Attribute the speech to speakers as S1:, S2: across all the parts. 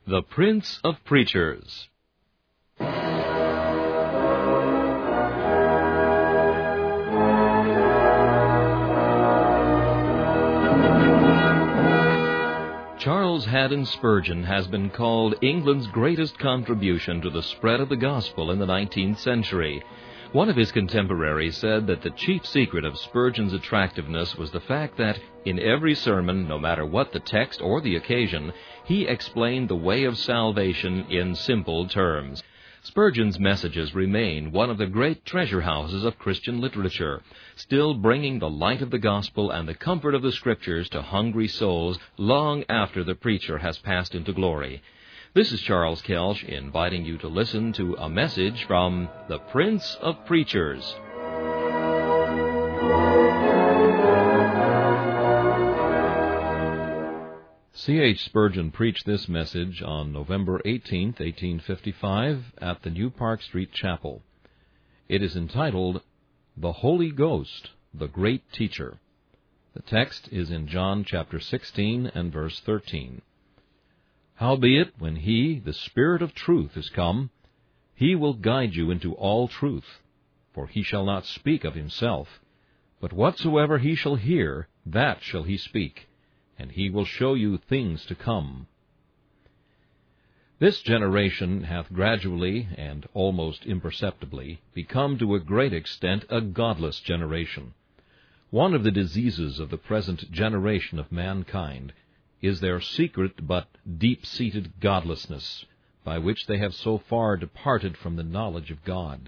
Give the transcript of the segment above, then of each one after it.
S1: The Prince of Preachers. Charles Haddon Spurgeon has been called England's greatest contribution to the spread of the gospel in the 19th century. One of his contemporaries said that the chief secret of Spurgeon's attractiveness was the fact that, in every sermon, no matter what the text or the occasion, he explained the way of salvation in simple terms. Spurgeon's messages remain one of the great treasure houses of Christian literature, still bringing the light of the gospel and the comfort of the Scriptures to hungry souls long after the preacher has passed into glory. This is Charles Kelsch inviting you to listen to a message from the Prince of Preachers. C.H. Spurgeon preached this message on November 18, 1855, at the New Park Street Chapel. It is entitled, The Holy Ghost, the Great Teacher. The text is in John chapter 16 and verse 13. Howbeit, when He, the Spirit of truth, is come, He will guide you into all truth. For He shall not speak of Himself, but whatsoever He shall hear, that shall He speak, and He will show you things to come. This generation hath gradually, and almost imperceptibly, become to a great extent a godless generation. One of the diseases of the present generation of mankind is their secret but deep-seated godlessness, by which they have so far departed from the knowledge of God.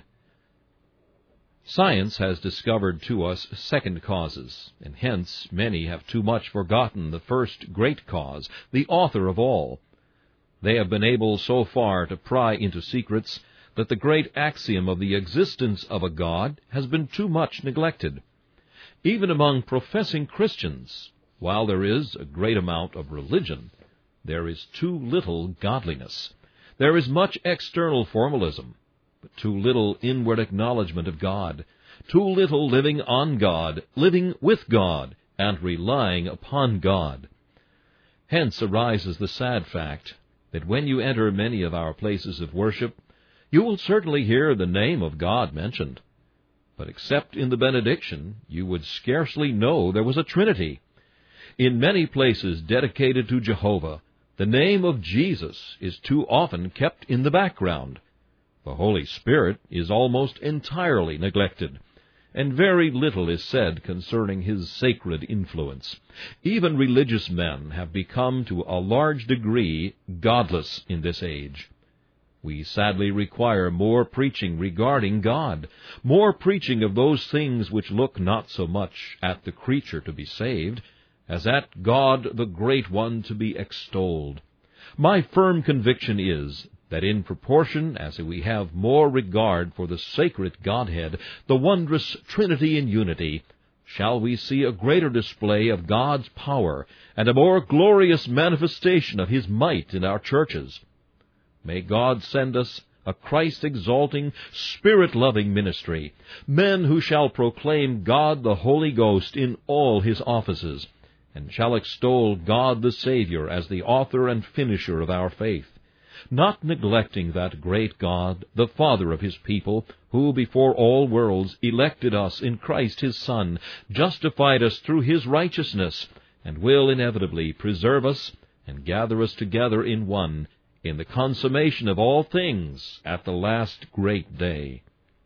S1: Science has discovered to us second causes, and hence many have too much forgotten the first great cause, the author of all. They have been able so far to pry into secrets that the great axiom of the existence of a God has been too much neglected. Even among professing Christians, while there is a great amount of religion, there is too little godliness. There is much external formalism, but too little inward acknowledgement of God, too little living on God, living with God, and relying upon God. Hence arises the sad fact that when you enter many of our places of worship, you will certainly hear the name of God mentioned, but except in the benediction, you would scarcely know there was a Trinity. In many places dedicated to Jehovah, the name of Jesus is too often kept in the background. The Holy Spirit is almost entirely neglected, and very little is said concerning His sacred influence. Even religious men have become to a large degree godless in this age. We sadly require more preaching regarding God, more preaching of those things which look not so much at the creature to be saved, as at God the Great One to be extolled. My firm conviction is that in proportion as we have more regard for the sacred Godhead, the wondrous Trinity in unity, shall we see a greater display of God's power and a more glorious manifestation of His might in our churches. May God send us a Christ-exalting, Spirit-loving ministry, men who shall proclaim God the Holy Ghost in all His offices, and shall extol God the Savior as the author and finisher of our faith, not neglecting that great God, the Father of His people, who before all worlds elected us in Christ His Son, justified us through His righteousness, and will inevitably preserve us and gather us together in one, in the consummation of all things at the last great day.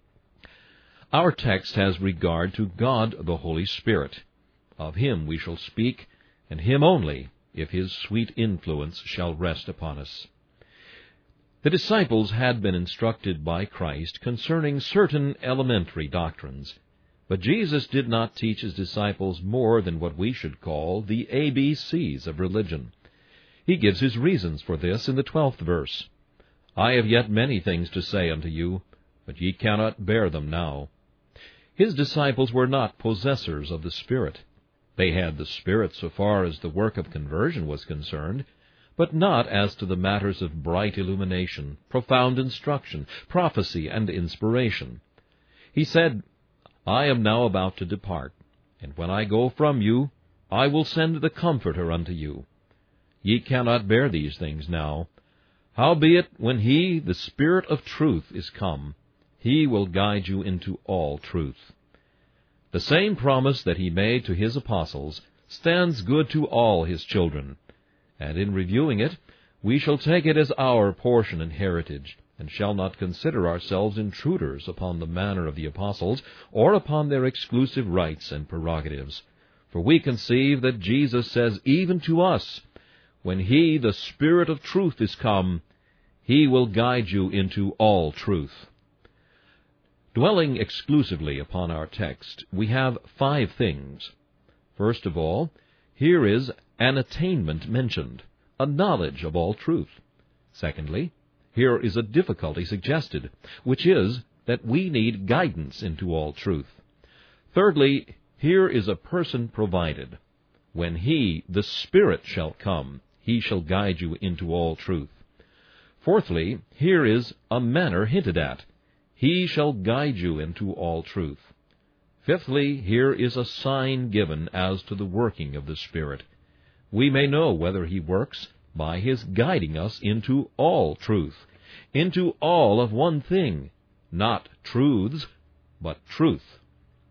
S1: Our text has regard to God the Holy Spirit. Of Him we shall speak, and Him only, if His sweet influence shall rest upon us. The disciples had been instructed by Christ concerning certain elementary doctrines, but Jesus did not teach His disciples more than what we should call the ABCs of religion. He gives His reasons for this in the 12th verse. I have yet many things to say unto you, but ye cannot bear them now. His disciples were not possessors of the Spirit. They had the Spirit so far as the work of conversion was concerned, but not as to the matters of bright illumination, profound instruction, prophecy, and inspiration. He said, I am now about to depart, and when I go from you, I will send the Comforter unto you. Ye cannot bear these things now, Howbeit, when he, the Spirit of truth, is come, he will guide you into all truth. The same promise that he made to his apostles stands good to all his children, and in reviewing it, we shall take it as our portion and heritage, and shall not consider ourselves intruders upon the manner of the apostles, or upon their exclusive rights and prerogatives. For we conceive that Jesus says even to us, when he, the Spirit of truth, is come, he will guide you into all truth. Dwelling exclusively upon our text, we have 5 things. First of all, here is an attainment mentioned, a knowledge of all truth. Secondly, here is a difficulty suggested, which is that we need guidance into all truth. Thirdly, here is a person provided. When he, the Spirit, shall come, he shall guide you into all truth. Fourthly, here is a manner hinted at. He shall guide you into all truth. Fifthly, here is a sign given as to the working of the Spirit. We may know whether he works by his guiding us into all truth, into all of one thing, not truths, but truth.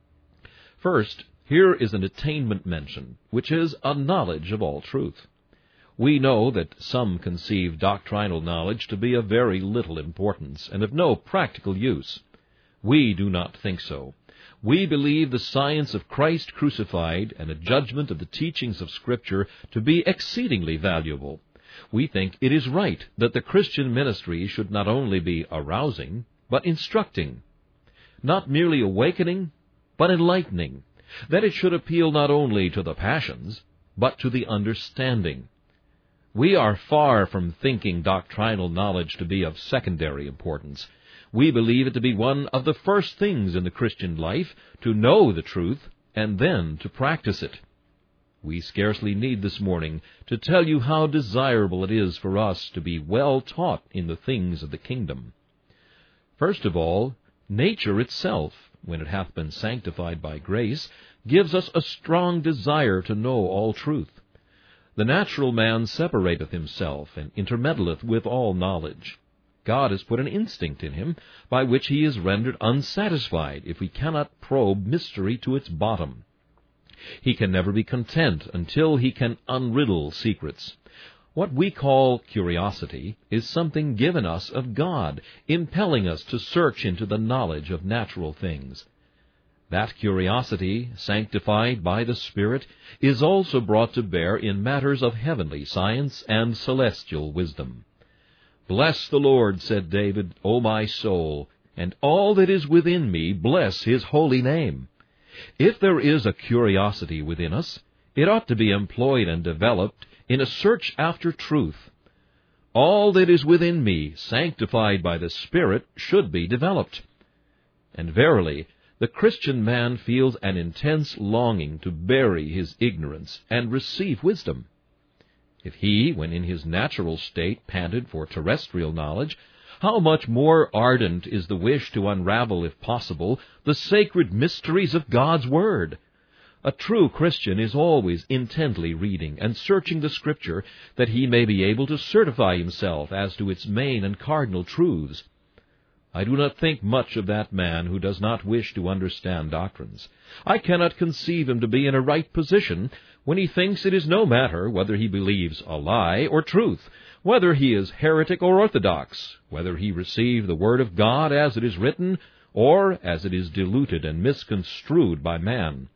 S1: First, here is an attainment mentioned, which is a knowledge of all truth. We know that some conceive doctrinal knowledge to be of very little importance and of no practical use. We do not think so. We believe the science of Christ crucified and a judgment of the teachings of Scripture to be exceedingly valuable. We think it is right that the Christian ministry should not only be arousing, but instructing, not merely awakening, but enlightening, that it should appeal not only to the passions, but to the understanding. We are far from thinking doctrinal knowledge to be of secondary importance. We believe it to be one of the first things in the Christian life, to know the truth, and then to practice it. We scarcely need this morning to tell you how desirable it is for us to be well taught in the things of the kingdom. First of all, nature itself, when it hath been sanctified by grace, gives us a strong desire to know all truth. The natural man separateth himself, and intermeddleth with all knowledge. God has put an instinct in him, by which he is rendered unsatisfied if we cannot probe mystery to its bottom. He can never be content until he can unriddle secrets. What we call curiosity is something given us of God, impelling us to search into the knowledge of natural things. That curiosity, sanctified by the Spirit, is also brought to bear in matters of heavenly science and celestial wisdom. Bless the Lord, said David, O my soul, and all that is within me, bless his holy name. If there is a curiosity within us, it ought to be employed and developed in a search after truth. All that is within me, sanctified by the Spirit, should be developed. And verily, the Christian man feels an intense longing to bury his ignorance and receive wisdom. If he, when in his natural state, panted for terrestrial knowledge, how much more ardent is the wish to unravel, if possible, the sacred mysteries of God's Word. A true Christian is always intently reading and searching the Scripture, that he may be able to certify himself as to its main and cardinal truths. I do not think much of that man who does not wish to understand doctrines. I cannot conceive him to be in a right position when he thinks it is no matter whether he believes a lie or truth, whether he is heretic or orthodox, whether he receive the Word of God as it is written, or as it is diluted and misconstrued by man.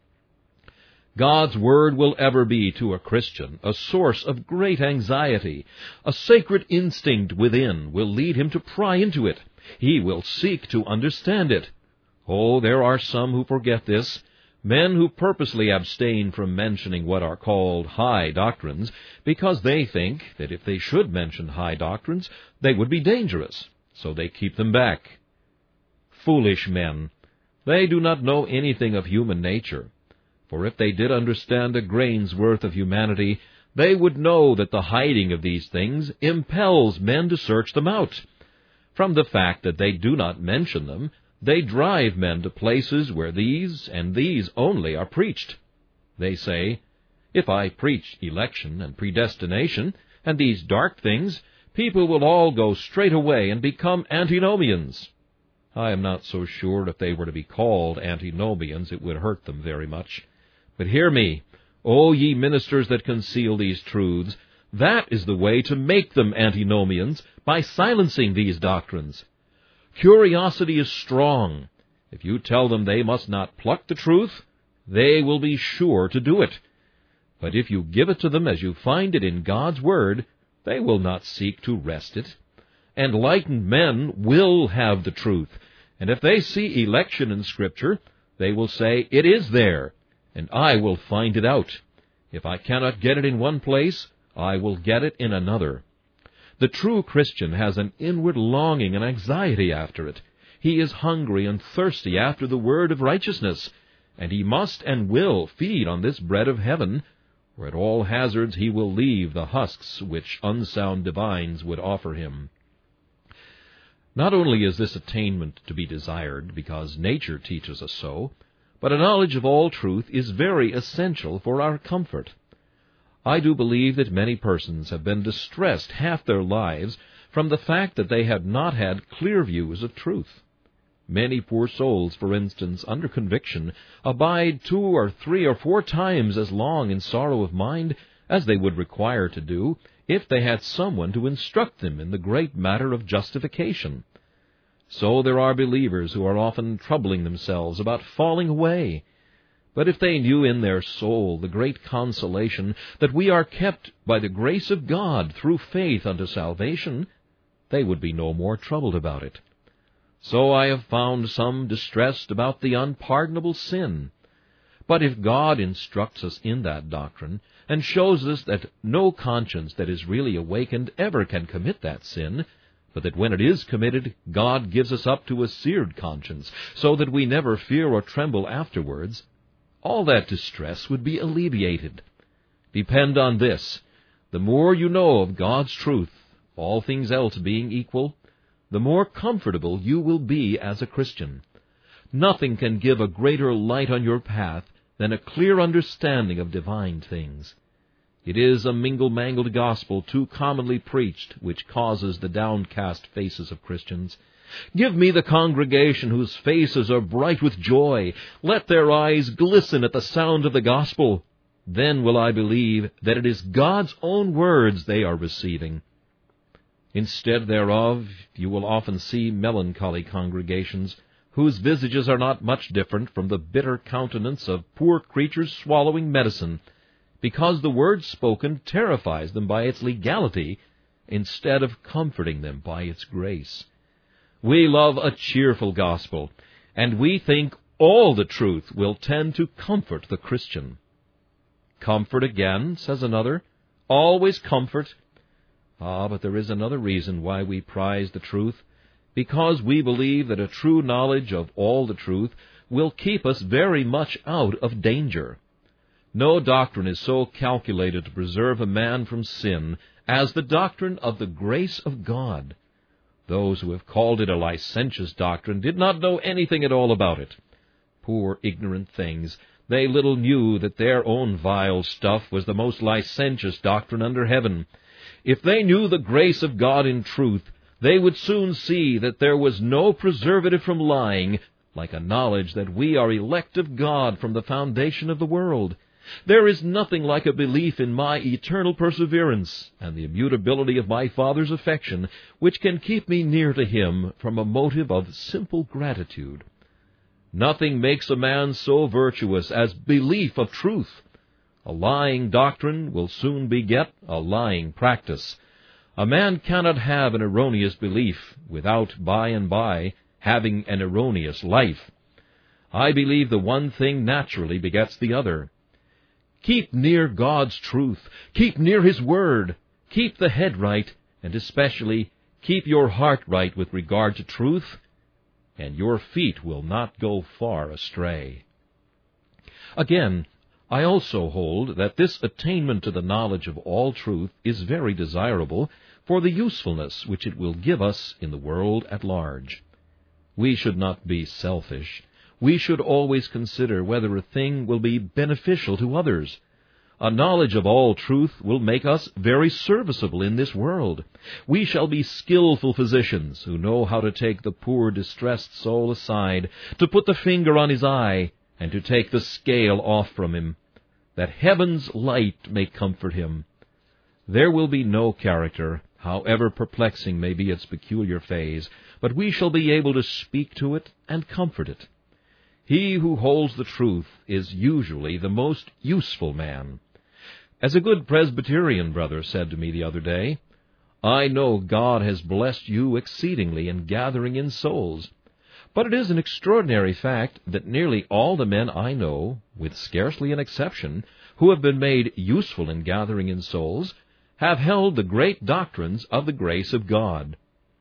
S1: God's Word will ever be to a Christian a source of great anxiety. A sacred instinct within will lead him to pry into it. He will seek to understand it. Oh, there are some who forget this, men who purposely abstain from mentioning what are called high doctrines, because they think that if they should mention high doctrines, they would be dangerous, so they keep them back. Foolish men! They do not know anything of human nature, for if they did understand a grain's worth of humanity, they would know that the hiding of these things impels men to search them out. From the fact that they do not mention them, they drive men to places where these and these only are preached. They say, if I preach election and predestination and these dark things, people will all go straight away and become antinomians. I am not so sure if they were to be called antinomians it would hurt them very much. But hear me, O ye ministers that conceal these truths, that is the way to make them antinomians, by silencing these doctrines. Curiosity is strong. If you tell them they must not pluck the truth, they will be sure to do it. But if you give it to them as you find it in God's Word, they will not seek to wrest it. Enlightened men will have the truth, and if they see election in Scripture, they will say, "It is there, and I will find it out. If I cannot get it in one place, I will get it in another." The true Christian has an inward longing and anxiety after it. He is hungry and thirsty after the word of righteousness, and he must and will feed on this bread of heaven, or at all hazards he will leave the husks which unsound divines would offer him. Not only is this attainment to be desired, because nature teaches us so, but a knowledge of all truth is very essential for our comfort. I do believe that many persons have been distressed half their lives from the fact that they have not had clear views of truth. Many poor souls, for instance, under conviction, abide 2 or 3 or 4 times as long in sorrow of mind as they would require to do if they had someone to instruct them in the great matter of justification. So there are believers who are often troubling themselves about falling away. But if they knew in their soul the great consolation that we are kept by the grace of God through faith unto salvation, they would be no more troubled about it. So I have found some distressed about the unpardonable sin. But if God instructs us in that doctrine, and shows us that no conscience that is really awakened ever can commit that sin, but that when it is committed, God gives us up to a seared conscience, so that we never fear or tremble afterwards, all that distress would be alleviated. Depend on this: the more you know of God's truth, all things else being equal, the more comfortable you will be as a Christian. Nothing can give a greater light on your path than a clear understanding of divine things. It is a mingle-mangled gospel too commonly preached which causes the downcast faces of Christians. Give me the congregation whose faces are bright with joy. Let their eyes glisten at the sound of the gospel. Then will I believe that it is God's own words they are receiving. Instead thereof, you will often see melancholy congregations, whose visages are not much different from the bitter countenance of poor creatures swallowing medicine, because the word spoken terrifies them by its legality, instead of comforting them by its grace. We love a cheerful gospel, and we think all the truth will tend to comfort the Christian. Comfort again, says another, always comfort. But there is another reason why we prize the truth, because we believe that a true knowledge of all the truth will keep us very much out of danger. No doctrine is so calculated to preserve a man from sin as the doctrine of the grace of God. Those who have called it a licentious doctrine did not know anything at all about it. Poor ignorant things, they little knew that their own vile stuff was the most licentious doctrine under heaven. If they knew the grace of God in truth, they would soon see that there was no preservative from lying like a knowledge that we are elect of God from the foundation of the world. There is nothing like a belief in my eternal perseverance and the immutability of my Father's affection which can keep me near to Him from a motive of simple gratitude. Nothing makes a man so virtuous as belief of truth. A lying doctrine will soon beget a lying practice. A man cannot have an erroneous belief without by and by having an erroneous life. I believe the one thing naturally begets the other. Keep near God's truth. Keep near His Word. Keep the head right, and especially keep your heart right with regard to truth, and your feet will not go far astray. Again, I also hold that this attainment to the knowledge of all truth is very desirable for the usefulness which it will give us in the world at large. We should not be selfish. We should always consider whether a thing will be beneficial to others. A knowledge of all truth will make us very serviceable in this world. We shall be skillful physicians who know how to take the poor distressed soul aside, to put the finger on his eye, and to take the scale off from him, that heaven's light may comfort him. There will be no character, however perplexing may be its peculiar phase, but we shall be able to speak to it and comfort it. He who holds the truth is usually the most useful man. As a good Presbyterian brother said to me the other day, "I know God has blessed you exceedingly in gathering in souls. But it is an extraordinary fact that nearly all the men I know, with scarcely an exception, who have been made useful in gathering in souls, have held the great doctrines of the grace of God."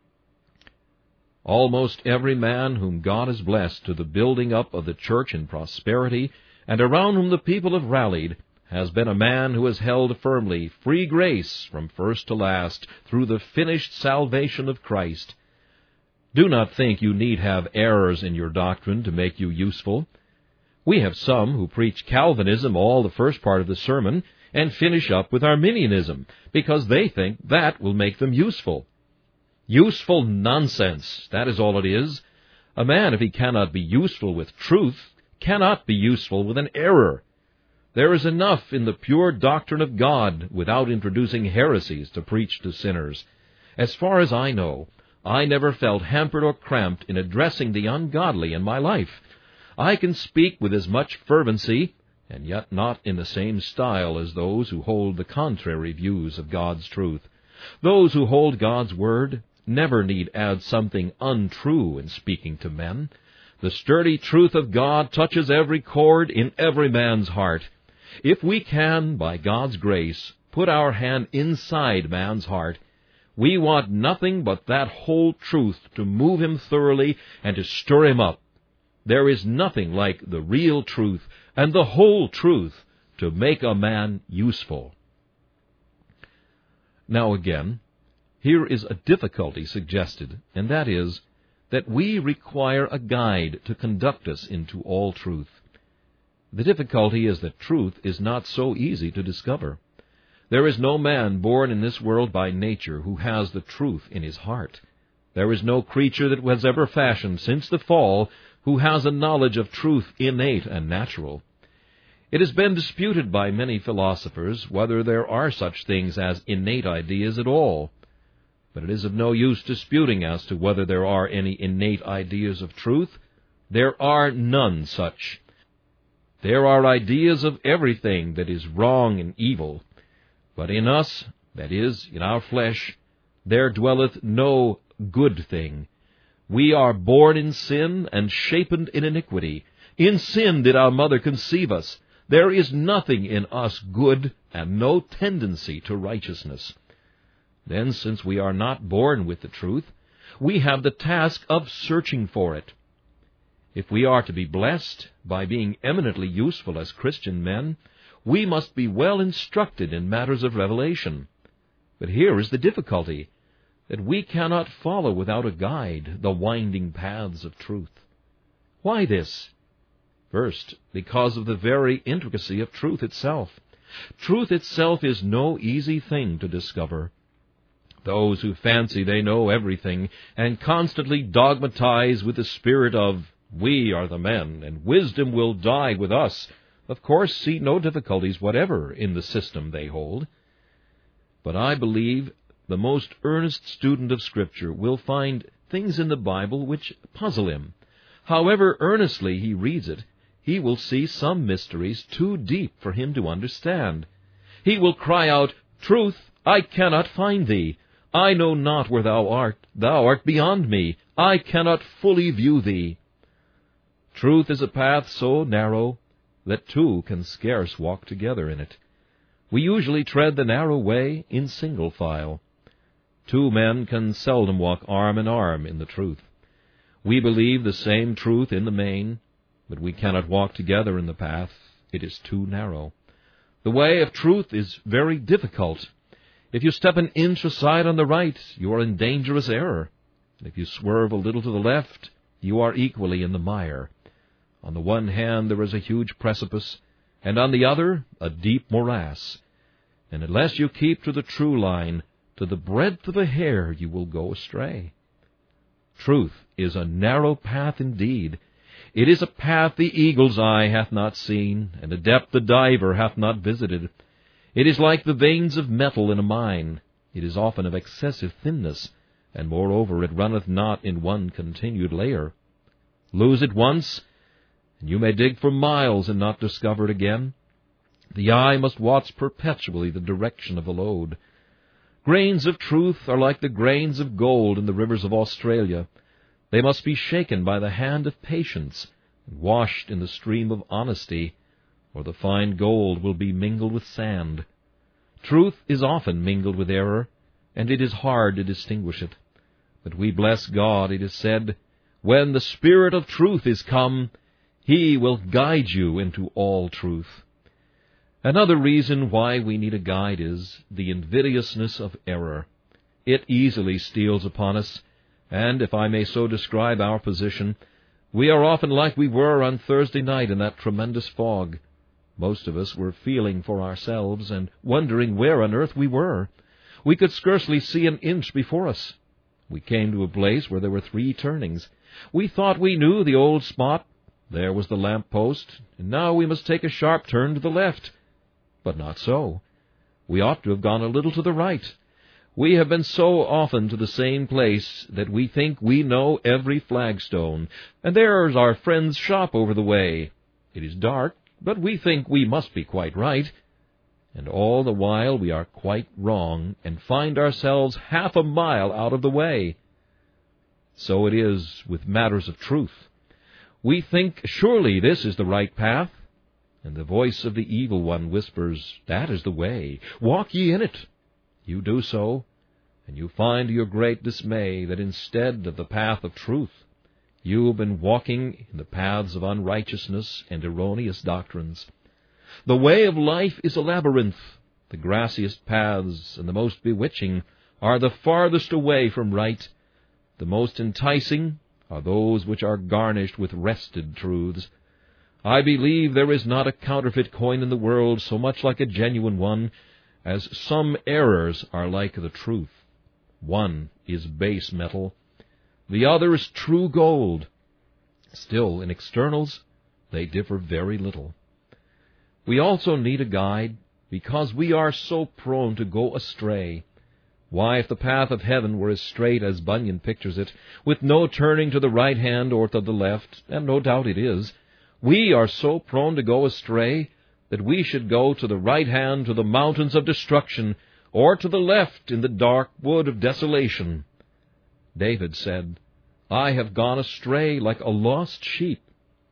S1: Almost every man whom God has blessed to the building up of the church in prosperity, and around whom the people have rallied, has been a man who has held firmly free grace from first to last through the finished salvation of Christ. Do not think you need have errors in your doctrine to make you useful. We have some who preach Calvinism all the first part of the sermon and finish up with Arminianism, because they think that will make them useful. Useful nonsense, that is all it is. A man, if he cannot be useful with truth, cannot be useful with an error. There is enough in the pure doctrine of God without introducing heresies to preach to sinners. As far as I know, I never felt hampered or cramped in addressing the ungodly in my life. I can speak with as much fervency, and yet not in the same style as those who hold the contrary views of God's truth. Those who hold God's word never need add something untrue in speaking to men. The sturdy truth of God touches every chord in every man's heart. If we can, by God's grace, put our hand inside man's heart, we want nothing but that whole truth to move him thoroughly and to stir him up. There is nothing like the real truth and the whole truth to make a man useful. Now again, here is a difficulty suggested, and that is that we require a guide to conduct us into all truth. The difficulty is that truth is not so easy to discover. There is no man born in this world by nature who has the truth in his heart. There is no creature that was ever fashioned since the fall who has a knowledge of truth innate and natural. It has been disputed by many philosophers whether there are such things as innate ideas at all. But it is of no use disputing as to whether there are any innate ideas of truth. There are none such. There are ideas of everything that is wrong and evil. But in us, that is, in our flesh, there dwelleth no good thing. We are born in sin and shapen in iniquity. In sin did our mother conceive us. There is nothing in us good, and no tendency to righteousness. Then, since we are not born with the truth, we have the task of searching for it. If we are to be blessed by being eminently useful as Christian men, we must be well instructed in matters of revelation. But here is the difficulty, that we cannot follow without a guide the winding paths of truth. Why this? First, because of the very intricacy of truth itself. Truth itself is no easy thing to discover. Those who fancy they know everything and constantly dogmatize with the spirit of, "We are the men, and wisdom will die with us," of course see no difficulties whatever in the system they hold. But I believe the most earnest student of Scripture will find things in the Bible which puzzle him. However earnestly he reads it, he will see some mysteries too deep for him to understand. He will cry out, "Truth, I cannot find thee. I know not where thou art beyond me. I cannot fully view thee." Truth is a path so narrow that two can scarce walk together in it. We usually tread the narrow way in single file. Two men can seldom walk arm in arm in the truth. We believe the same truth in the main, but we cannot walk together in the path. It is too narrow. The way of truth is very difficult. If you step an inch aside on the right, you are in dangerous error. If you swerve a little to the left, you are equally in the mire. On the one hand there is a huge precipice, and on the other a deep morass. And unless you keep to the true line, to the breadth of a hair you will go astray. Truth is a narrow path indeed. It is a path the eagle's eye hath not seen, and a depth the diver hath not visited. It is like the veins of metal in a mine. It is often of excessive thinness, and moreover it runneth not in one continued layer. Lose it once, and you may dig for miles and not discover it again. The eye must watch perpetually the direction of the lode. Grains of truth are like the grains of gold in the rivers of Australia. They must be shaken by the hand of patience, and washed in the stream of honesty, or the fine gold will be mingled with sand. Truth is often mingled with error, and it is hard to distinguish it. But we bless God, it is said, when the Spirit of truth is come, He will guide you into all truth. Another reason why we need a guide is the invidiousness of error. It easily steals upon us, and, if I may so describe our position, we are often like we were on Thursday night in that tremendous fog. Most of us were feeling for ourselves and wondering where on earth we were. We could scarcely see an inch before us. We came to a place where there were 3 turnings. We thought we knew the old spot. There was the lamp-post, and now we must take a sharp turn to the left. But not so. We ought to have gone a little to the right. We have been so often to the same place that we think we know every flagstone, and there is our friend's shop over the way. It is dark, but we think we must be quite right. And all the while we are quite wrong, and find ourselves half a mile out of the way. So it is with matters of truth. We think, surely this is the right path, and the voice of the evil one whispers, that is the way, walk ye in it. You do so, and you find to your great dismay that instead of the path of truth, you have been walking in the paths of unrighteousness and erroneous doctrines. The way of life is a labyrinth. The grassiest paths and the most bewitching are the farthest away from right. The most enticing are those which are garnished with wrested truths. I believe there is not a counterfeit coin in the world so much like a genuine one, as some errors are like the truth. One is base metal, the other is true gold. Still, in externals, they differ very little. We also need a guide, because we are so prone to go astray. Why, if the path of heaven were as straight as Bunyan pictures it, with no turning to the right hand or to the left, and no doubt it is, we are so prone to go astray that we should go to the right hand to the mountains of destruction, or to the left in the dark wood of desolation. David said, I have gone astray like a lost sheep.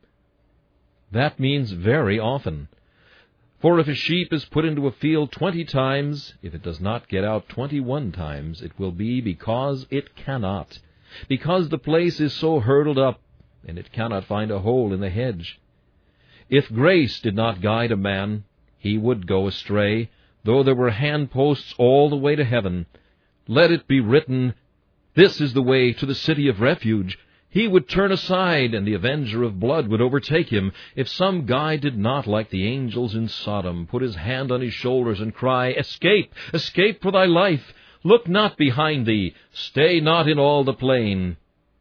S1: That means very often. For if a sheep is put into a field 20 times, if it does not get out 21 times, it will be because it cannot, because the place is so hurdled up, and it cannot find a hole in the hedge. If grace did not guide a man, he would go astray, though there were handposts all the way to heaven. Let it be written, this is the way to the city of refuge. He would turn aside, and the avenger of blood would overtake him, if some guide did not, like the angels in Sodom, put his hand on his shoulders and cry, Escape, escape for thy life! Look not behind thee, stay not in all the plain.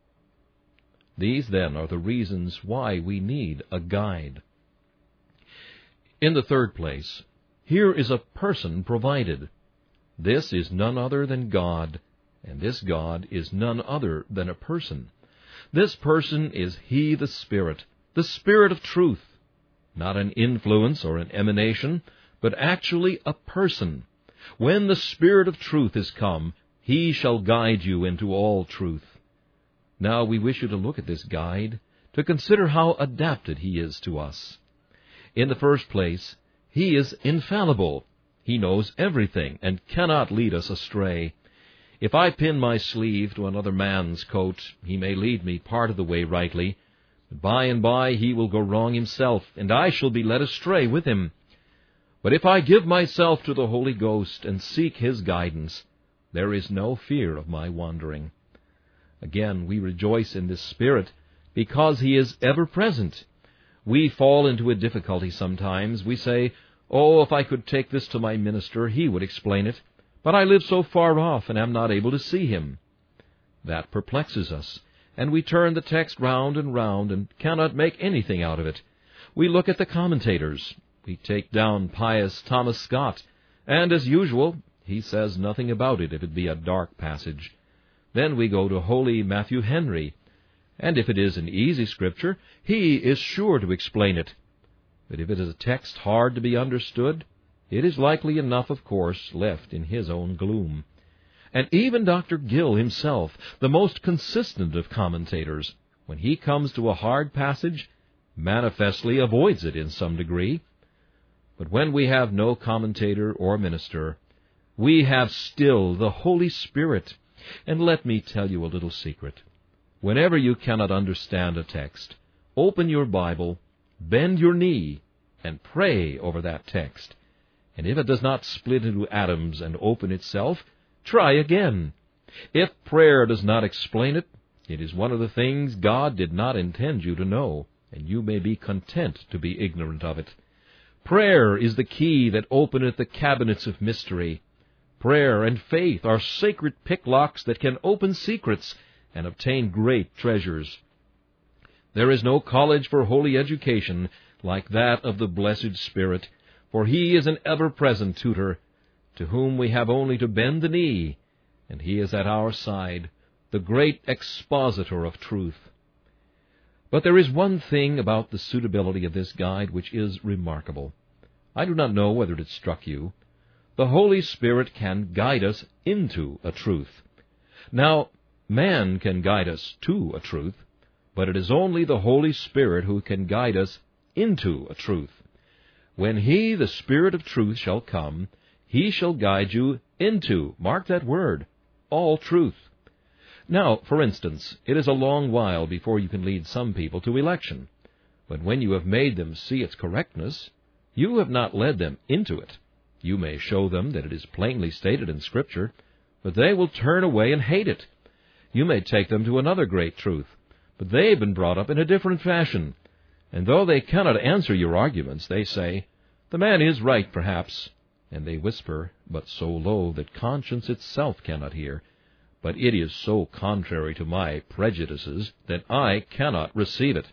S1: These, then, are the reasons why we need a guide. In the third place, here is a person provided. This is none other than God, and this God is none other than a person. This person is He, the Spirit of truth, not an influence or an emanation, but actually a person. When the Spirit of truth is come, He shall guide you into all truth. Now we wish you to look at this guide, to consider how adapted He is to us. In the first place, He is infallible. He knows everything and cannot lead us astray. If I pin my sleeve to another man's coat, he may lead me part of the way rightly, but by and by he will go wrong himself, and I shall be led astray with him. But if I give myself to the Holy Ghost and seek His guidance, there is no fear of my wandering. Again, we rejoice in this Spirit, because He is ever present. We fall into a difficulty sometimes. We say, "Oh, if I could take this to my minister, he would explain it. But I live so far off and am not able to see him." That perplexes us, and we turn the text round and cannot make anything out of it. We look at the commentators. We take down pious Thomas Scott, and as usual, he says nothing about it if it be a dark passage. Then we go to holy Matthew Henry, and if it is an easy Scripture, he is sure to explain it. But if it is a text hard to be understood, it is likely enough, of course, left in his own gloom. And even Dr. Gill himself, the most consistent of commentators, when he comes to a hard passage, manifestly avoids it in some degree. But when we have no commentator or minister, we have still the Holy Spirit. And let me tell you a little secret. Whenever you cannot understand a text, open your Bible, bend your knee, and pray over that text. And if it does not split into atoms and open itself, try again. If prayer does not explain it, it is one of the things God did not intend you to know, and you may be content to be ignorant of it. Prayer is the key that openeth the cabinets of mystery. Prayer and faith are sacred picklocks that can open secrets and obtain great treasures. There is no college for holy education like that of the blessed Spirit, for he is an ever-present tutor, to whom we have only to bend the knee, and he is at our side, the great expositor of truth. But there is one thing about the suitability of this guide which is remarkable. I do not know whether it struck you. The Holy Spirit can guide us into a truth. Now, man can guide us to a truth, but it is only the Holy Spirit who can guide us into a truth. When he, the Spirit of truth, shall come, he shall guide you into, mark that word, all truth. Now, for instance, it is a long while before you can lead some people to election, but when you have made them see its correctness, you have not led them into it. You may show them that it is plainly stated in Scripture, but they will turn away and hate it. You may take them to another great truth, but they have been brought up in a different fashion, and though they cannot answer your arguments, they say, "The man is right, perhaps," and they whisper, but so low that conscience itself cannot hear, "But it is so contrary to my prejudices that I cannot receive it."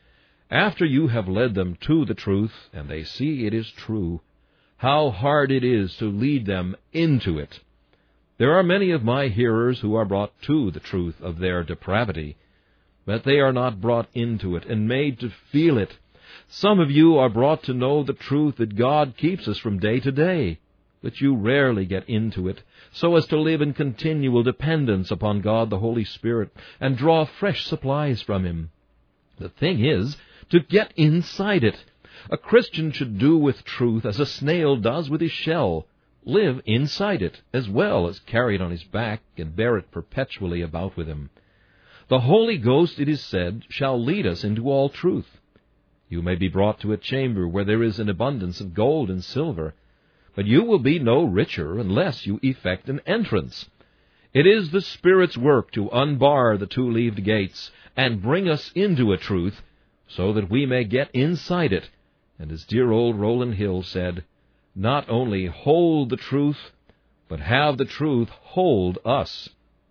S1: After you have led them to the truth, and they see it is true, how hard it is to lead them into it. There are many of my hearers who are brought to the truth of their depravity, but they are not brought into it and made to feel it. Some of you are brought to know the truth that God keeps us from day to day, but you rarely get into it, so as to live in continual dependence upon God the Holy Spirit and draw fresh supplies from Him. The thing is to get inside it. A Christian should do with truth as a snail does with his shell, live inside it, as well as carry it on his back and bear it perpetually about with him. The Holy Ghost, it is said, shall lead us into all truth. You may be brought to a chamber where there is an abundance of gold and silver, but you will be no richer unless you effect an entrance. It is the Spirit's work to unbar the two-leaved gates and bring us into a truth, so that we may get inside it, and as dear old Rowland Hill said, not only hold the truth, but have the truth hold us.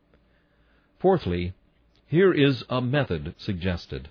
S1: Fourthly, here is a method suggested.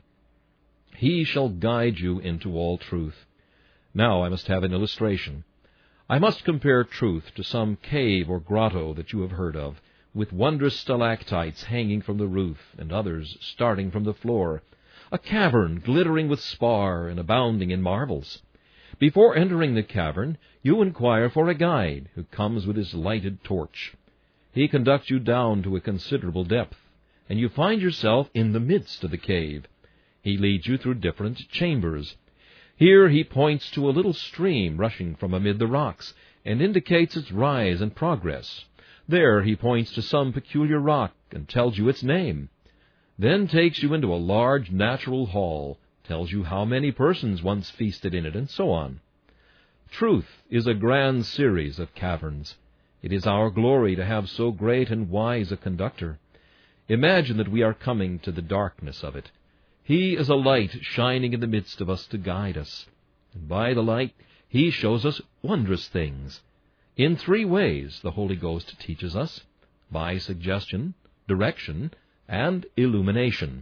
S1: He shall guide you into all truth. Now I must have an illustration. I must compare truth to some cave or grotto that you have heard of, with wondrous stalactites hanging from the roof, and others starting from the floor, a cavern glittering with spar and abounding in marvels. Before entering the cavern, you inquire for a guide, who comes with his lighted torch. He conducts you down to a considerable depth, and you find yourself in the midst of the cave. He leads you through different chambers. Here he points to a little stream rushing from amid the rocks, and indicates its rise and progress. There he points to some peculiar rock, and tells you its name. Then takes you into a large natural hall, tells you how many persons once feasted in it, and so on. Truth is a grand series of caverns. It is our glory to have so great and wise a conductor. Imagine that we are coming to the darkness of it. He is a light shining in the midst of us to guide us. And by the light He shows us wondrous things. In 3 ways the Holy Ghost teaches us: by suggestion, direction, and illumination.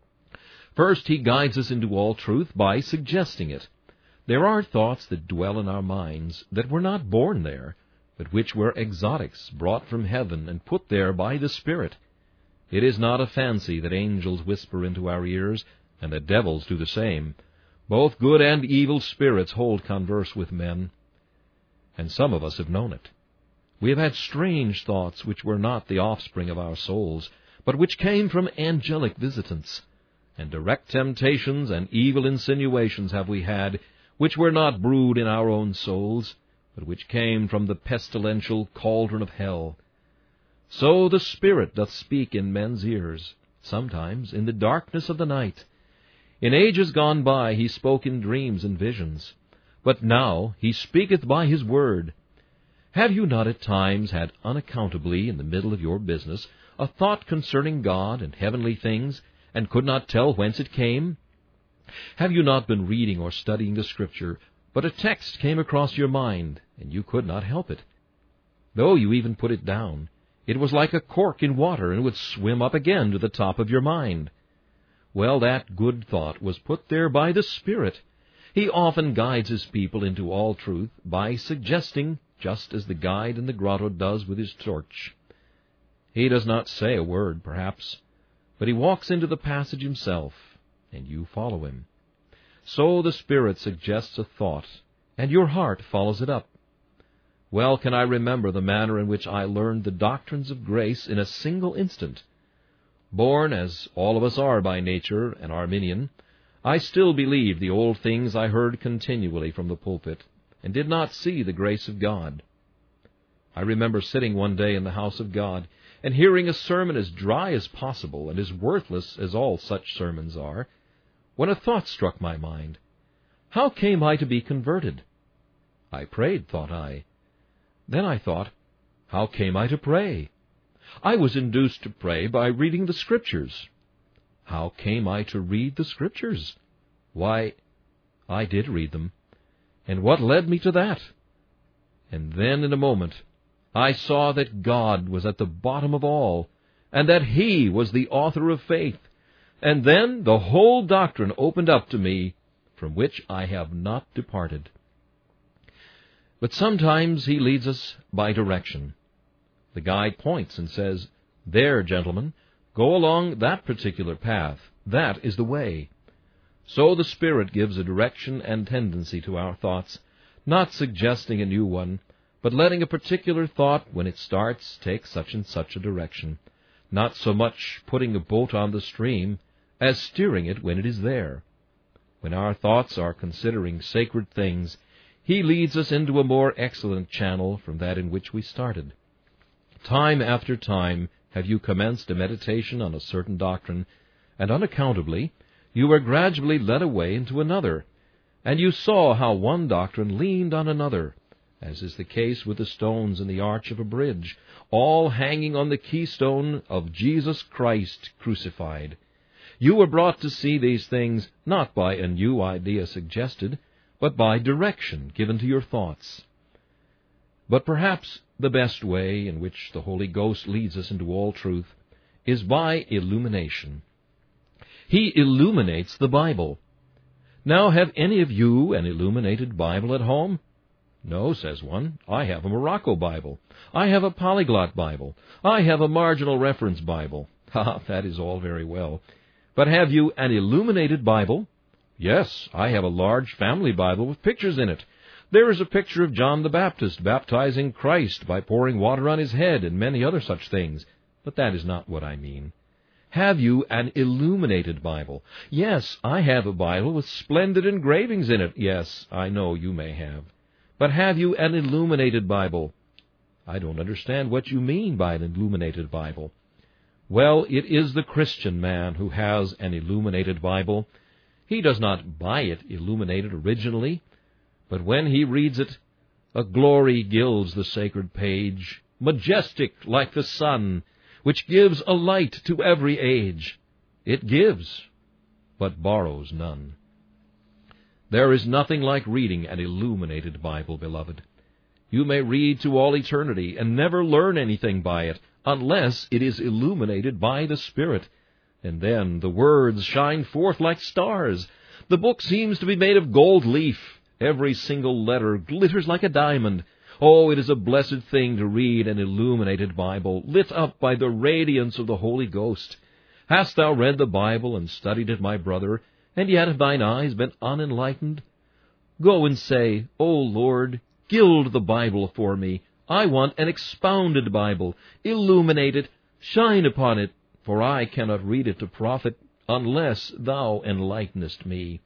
S1: First, He guides us into all truth by suggesting it. There are thoughts that dwell in our minds that were not born there, but which were exotics brought from heaven and put there by the Spirit. It is not a fancy that angels whisper into our ears, and that devils do the same. Both good and evil spirits hold converse with men, and some of us have known it. We have had strange thoughts which were not the offspring of our souls, but which came from angelic visitants. And direct temptations and evil insinuations have we had, which were not brewed in our own souls, but which came from the pestilential cauldron of hell. So the Spirit doth speak in men's ears, sometimes in the darkness of the night. In ages gone by He spoke in dreams and visions, but now He speaketh by His word. Have you not at times had unaccountably, in the middle of your business, a thought concerning God and heavenly things, and could not tell whence it came? Have you not been reading or studying the Scripture, but a text came across your mind, and you could not help it? Though you even put it down, it was like a cork in water, and would swim up again to the top of your mind. Well, that good thought was put there by the Spirit. He often guides His people into all truth by suggesting, just as the guide in the grotto does with his torch. He does not say a word, perhaps, but He walks into the passage Himself, and you follow Him. So the Spirit suggests a thought, and your heart follows it up. Well can I remember the manner in which I learned the doctrines of grace in a single instant. Born, as all of us are by nature, an Arminian, I still believed the old things I heard continually from the pulpit, and did not see the grace of God. I remember sitting one day in the house of God, and hearing a sermon as dry as possible, and as worthless as all such sermons are, when a thought struck my mind. How came I to be converted? I prayed, thought I. Then I thought, how came I to pray? I was induced to pray by reading the Scriptures. How came I to read the Scriptures? Why, I did read them. And what led me to that? And then, in a moment, I saw that God was at the bottom of all, and that He was the author of faith. And then the whole doctrine opened up to me, from which I have not departed. But sometimes He leads us by direction. The guide points and says, "There, gentlemen, go along that particular path. That is the way." So the Spirit gives a direction and tendency to our thoughts, not suggesting a new one, but letting a particular thought, when it starts, take such and such a direction, not so much putting a boat on the stream as steering it when it is there. When our thoughts are considering sacred things, He leads us into a more excellent channel from that in which we started. Time after time have you commenced a meditation on a certain doctrine, and unaccountably you were gradually led away into another, and you saw how one doctrine leaned on another, as is the case with the stones in the arch of a bridge, all hanging on the keystone of Jesus Christ crucified. You were brought to see these things not by a new idea suggested, but by direction given to your thoughts. But perhaps the best way in which the Holy Ghost leads us into all truth is by illumination. He illuminates the Bible. Now, have any of you an illuminated Bible at home? No, says one. I have a Morocco Bible. I have a Polyglot Bible. I have a Marginal Reference Bible. That is all very well. But have you an illuminated Bible? Yes, I have a large family Bible with pictures in it. There is a picture of John the Baptist baptizing Christ by pouring water on his head and many other such things. But that is not what I mean. Have you an illuminated Bible? Yes, I have a Bible with splendid engravings in it. Yes, I know you may have. But have you an illuminated Bible? I don't understand what you mean by an illuminated Bible. Well, it is the Christian man who has an illuminated Bible. He does not buy it illuminated originally, but when he reads it, a glory gilds the sacred page, majestic like the sun, which gives a light to every age. It gives. but borrows none. There is nothing like reading an illuminated Bible, beloved. You may read to all eternity and never learn anything by it, unless it is illuminated by the Spirit. And then the words shine forth like stars. The book seems to be made of gold leaf. Every single letter glitters like a diamond. Oh, it is a blessed thing to read an illuminated Bible, lit up by the radiance of the Holy Ghost. Hast thou read the Bible and studied it, my brother, and yet have thine eyes been unenlightened? Go and say, O Lord, gild the Bible for me. I want an expounded Bible. Illuminate it, shine upon it, for I cannot read it to profit, unless thou enlightenest me.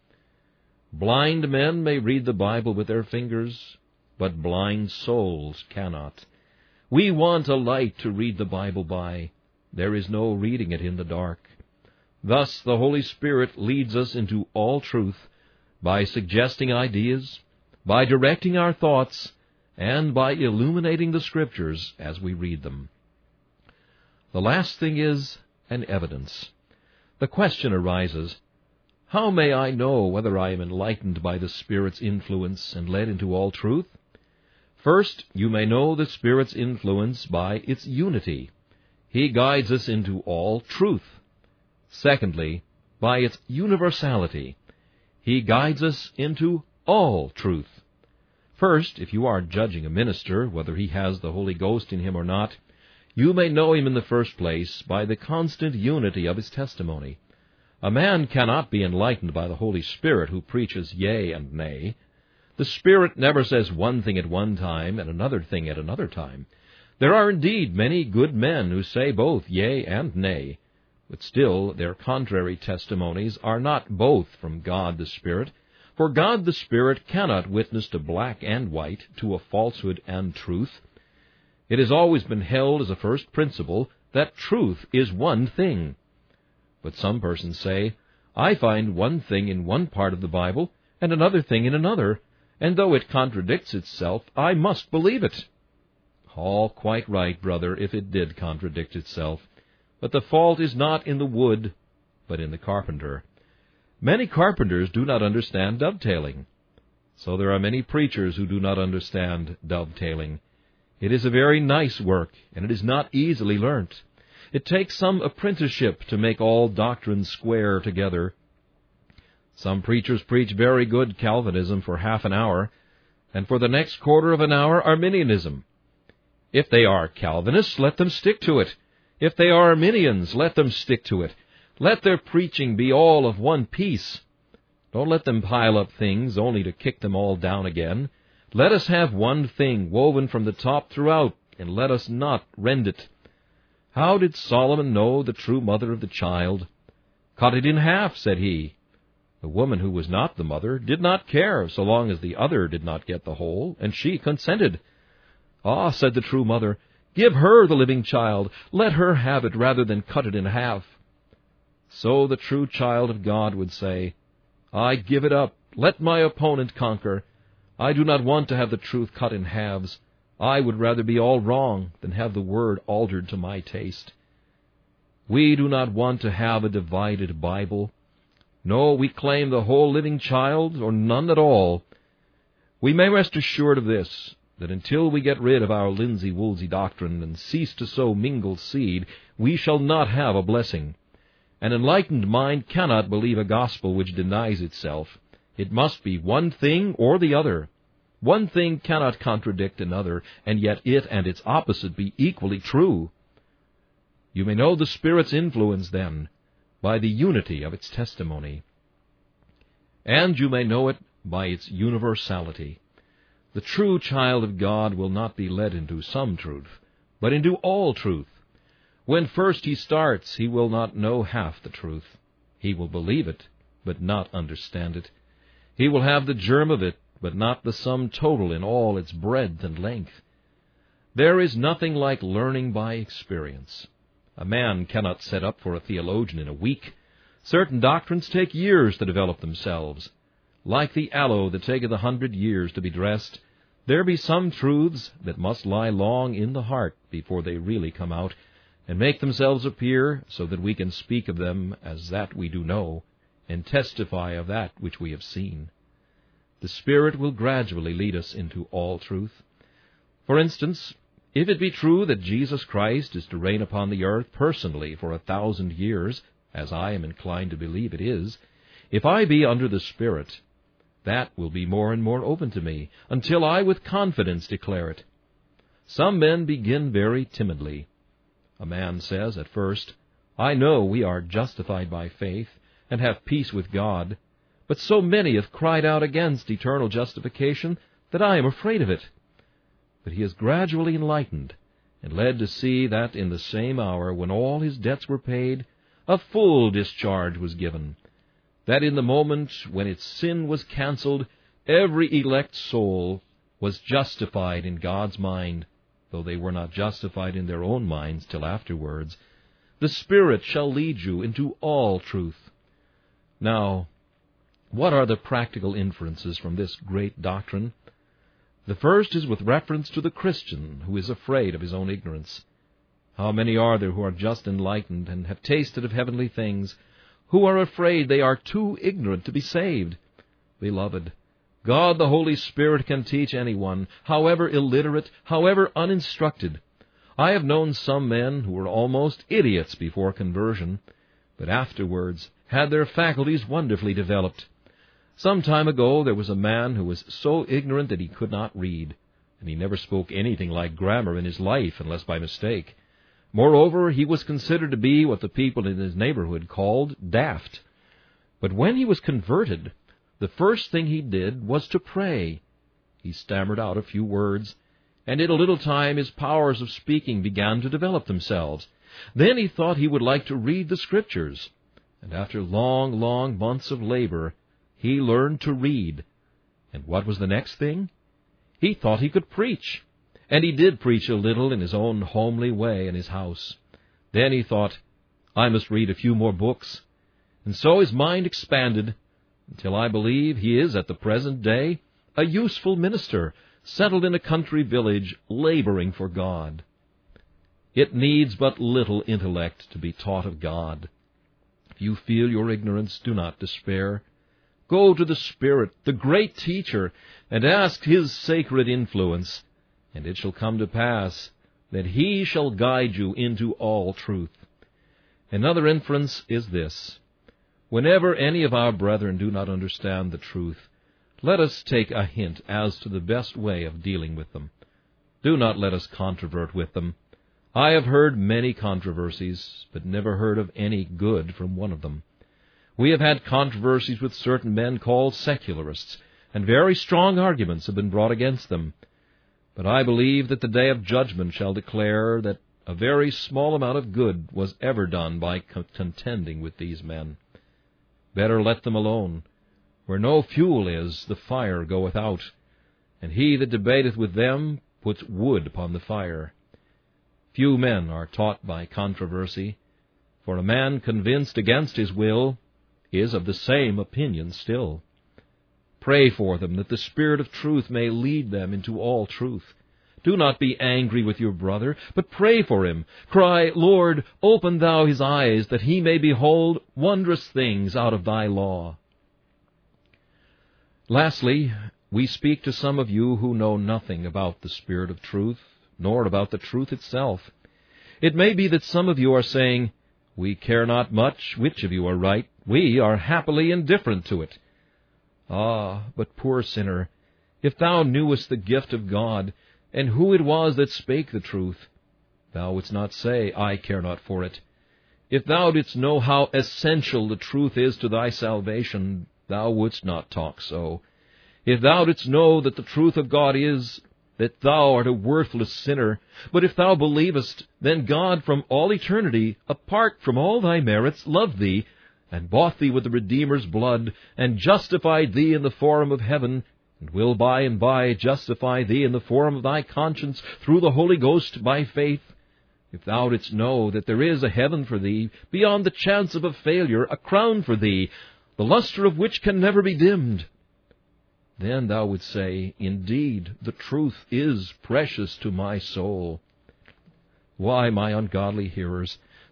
S1: Blind men may read the Bible with their fingers, but blind souls cannot. We want a light to read the Bible by. There is no reading it in the dark. Thus the Holy Spirit leads us into all truth by suggesting ideas, by directing our thoughts, and by illuminating the Scriptures as we read them. The last thing is an evidence. The question arises, how may I know whether I am enlightened by the Spirit's influence and led into all truth? First, you may know the Spirit's influence by its unity. He guides us into all truth. Secondly, by its universality. He guides us into all truth. First, if you are judging a minister, whether he has the Holy Ghost in him or not, you may know him in the first place by the constant unity of his testimony. A man cannot be enlightened by the Holy Spirit who preaches yea and nay. The Spirit never says one thing at one time and another thing at another time. There are indeed many good men who say both yea and nay, but still their contrary testimonies are not both from God the Spirit, for God the Spirit cannot witness to black and white, to a falsehood and truth. It has always been held as a first principle that truth is one thing. But some persons say, I find one thing in one part of the Bible and another thing in another, and though it contradicts itself, I must believe it. All quite right, brother, if it did contradict itself. But the fault is not in the wood, but in the carpenter. Many carpenters do not understand dovetailing. So there are many preachers who do not understand dovetailing. It is a very nice work, and it is not easily learnt. It takes some apprenticeship to make all doctrines square together. Some preachers preach very good Calvinism for half an hour, and for the next quarter of an hour Arminianism. If they are Calvinists, let them stick to it. If they are Arminians, let them stick to it. Let their preaching be all of one piece. Don't let them pile up things only to kick them all down again. Let us have one thing woven from the top throughout, and let us not rend it. How did Solomon know the true mother of the child? Cut it in half, said he. The woman who was not the mother did not care so long as the other did not get the whole, and she consented. Ah, said the true mother, give her the living child. Let her have it rather than cut it in half. So the true child of God would say, I give it up. Let my opponent conquer. I do not want to have the truth cut in halves. I would rather be all wrong than have the word altered to my taste. We do not want to have a divided Bible. No, we claim the whole living child, or none at all. We may rest assured of this, that until we get rid of our linsey-woolsey doctrine and cease to sow mingled seed, we shall not have a blessing. An enlightened mind cannot believe a gospel which denies itself. It must be one thing or the other. One thing cannot contradict another, and yet it and its opposite be equally true. You may know the Spirit's influence, then, by the unity of its testimony. And you may know it by its universality. The true child of God will not be led into some truth, but into all truth. When first he starts, he will not know half the truth. He will believe it, but not understand it. He will have the germ of it, but not the sum total in all its breadth and length. There is nothing like learning by experience. A man cannot set up for a theologian in a week. Certain doctrines take years to develop themselves. Like the aloe that taketh 100 years to be dressed, there be some truths that must lie long in the heart before they really come out, and make themselves appear so that we can speak of them as that we do know, and testify of that which we have seen. The Spirit will gradually lead us into all truth. For instance, if it be true that Jesus Christ is to reign upon the earth personally for 1,000 years, as I am inclined to believe it is, if I be under the Spirit, that will be more and more open to me, until I with confidence declare it. Some men begin very timidly. A man says at first, I know we are justified by faith, and have peace with God, but so many have cried out against eternal justification that I am afraid of it. But he is gradually enlightened, and led to see that in the same hour when all his debts were paid, a full discharge was given, that in the moment when its sin was cancelled, every elect soul was justified in God's mind, though they were not justified in their own minds till afterwards. The Spirit shall lead you into all truth. Now, what are the practical inferences from this great doctrine? The first is with reference to the Christian who is afraid of his own ignorance. How many are there who are just enlightened and have tasted of heavenly things, who are afraid they are too ignorant to be saved? Beloved, God the Holy Spirit can teach anyone, however illiterate, however uninstructed. I have known some men who were almost idiots before conversion, but afterwards had their faculties wonderfully developed. Some time ago there was a man who was so ignorant that he could not read, and he never spoke anything like grammar in his life unless by mistake. Moreover, he was considered to be what the people in his neighborhood called daft. But when he was converted, the first thing he did was to pray. He stammered out a few words, and in a little time his powers of speaking began to develop themselves. Then he thought he would like to read the Scriptures, and after long, long months of labor, he learned to read. And what was the next thing? He thought he could preach. And he did preach a little in his own homely way in his house. Then he thought, I must read a few more books. And so his mind expanded, until I believe he is at the present day a useful minister, settled in a country village, laboring for God. It needs but little intellect to be taught of God. If you feel your ignorance, do not despair. Go to the Spirit, the great teacher, and ask His sacred influence, and it shall come to pass that He shall guide you into all truth. Another inference is this. Whenever any of our brethren do not understand the truth, let us take a hint as to the best way of dealing with them. Do not let us controvert with them. I have heard many controversies, but never heard of any good from one of them. We have had controversies with certain men called secularists, and very strong arguments have been brought against them. But I believe that the day of judgment shall declare that a very small amount of good was ever done by contending with these men. Better let them alone. Where no fuel is, the fire goeth out, and he that debateth with them puts wood upon the fire. Few men are taught by controversy, for a man convinced against his will is of the same opinion still. Pray for them, that the Spirit of truth may lead them into all truth. Do not be angry with your brother, but pray for him. Cry, Lord, open thou his eyes, that he may behold wondrous things out of thy law. Lastly, we speak to some of you who know nothing about the Spirit of truth, nor about the truth itself. It may be that some of you are saying, We care not much which of you are right. We are happily indifferent to it. Ah, but poor sinner, if thou knewest the gift of God, and who it was that spake the truth, thou wouldst not say, I care not for it. If thou didst know how essential the truth is to thy salvation, thou wouldst not talk so. If thou didst know that the truth of God is that thou art a worthless sinner, but if thou believest, then God from all eternity, apart from all thy merits, loved thee, and bought thee with the Redeemer's blood, and justified thee in the forum of heaven, and will by and by justify thee in the forum of thy conscience through the Holy Ghost by faith. If thou didst know that there is a heaven for thee, beyond the chance of a failure, a crown for thee, the luster of which can never be dimmed, then thou wouldst say, Indeed, the truth is precious to my soul. Why, my ungodly hearers,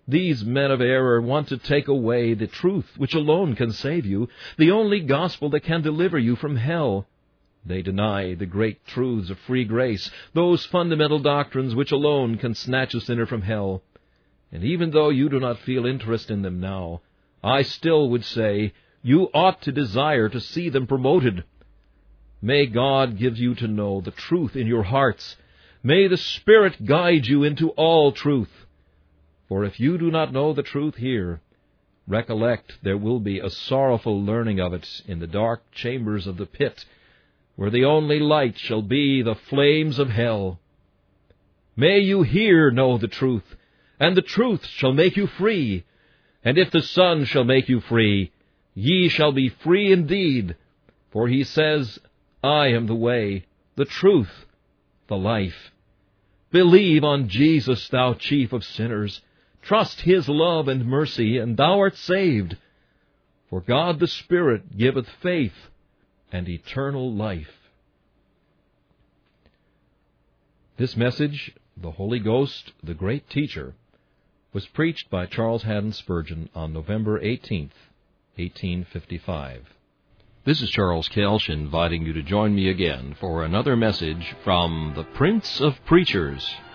S1: These men of error want to take away the truth which alone can save you, the only gospel that can deliver you from hell. They deny the great truths of free grace, those fundamental doctrines which alone can snatch a sinner from hell. And even though you do not feel interest in them now, I still would say you ought to desire to see them promoted. May God give you to know the truth in your hearts. May the Spirit guide you into all truth. For if you do not know the truth here, recollect there will be a sorrowful learning of it in the dark chambers of the pit, where the only light shall be the flames of hell. May you here know the truth, and the truth shall make you free. And if the Son shall make you free, ye shall be free indeed. For he says, I am the way, the truth, the life. Believe on Jesus, thou chief of sinners. Trust his love and mercy, and thou art saved. For God the Spirit giveth faith and eternal life. This message, The Holy Ghost, the Great Teacher, was preached by Charles Haddon Spurgeon on November 18th, 1855. This is Charles Kelsch inviting you to join me again for another message from the Prince of Preachers,